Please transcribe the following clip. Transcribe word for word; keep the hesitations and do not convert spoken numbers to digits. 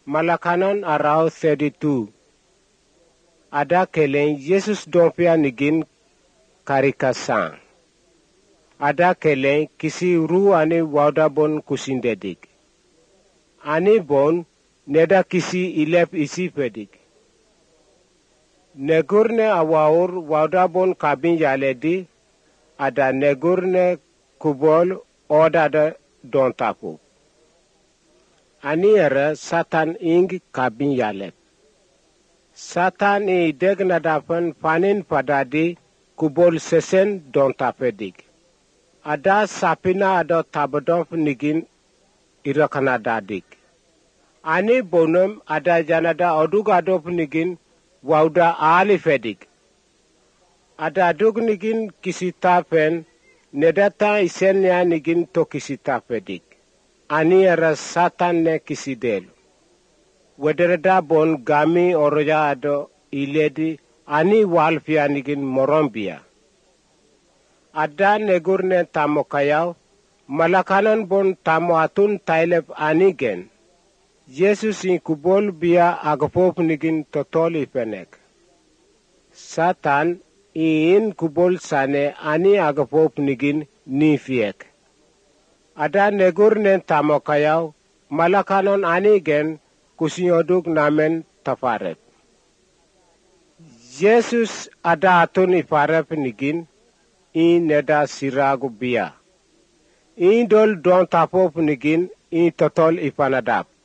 malakanon arau seditu. Ada keleng Yesus dompia nigin karikasang. Ada keleng kisi ru ane wauda bon kusindedik. Ani bon neda kisi ilep isi pedik. Negurne awaur wauda bon kabin yaledi. Ada negurne kubol oda da don tapu. Ani era Satan ing kabin yalet. Satan i deg nadapan panin padadi kubol sesen don tapedik. Ada sapina ada tabadonf nigin irakana dadik. Ani bonum ada janada odug adop nigin wauda ali fedik. Ada adug nigin kisita pen nedata isenya nigin to kisita fedik. Ani era Satan ne kisidelu. Wedereda bon gami oroja ado iledi ani walfia nigin morombia. Ada negurne tamo kayaw, malakanan bon tamo atun tailep anigen. Yesus in kubol bia agapop nigin totoli penek. Satan in kubol sane ani agapop nigin nifiek. Ada negurne tamo kayaw, malakanon anigen kusinyoduk namen tafaret. Yesus ada atun ifarep nigin, in neda siragu bia. In dol don tapop nigin in totol ipanadap.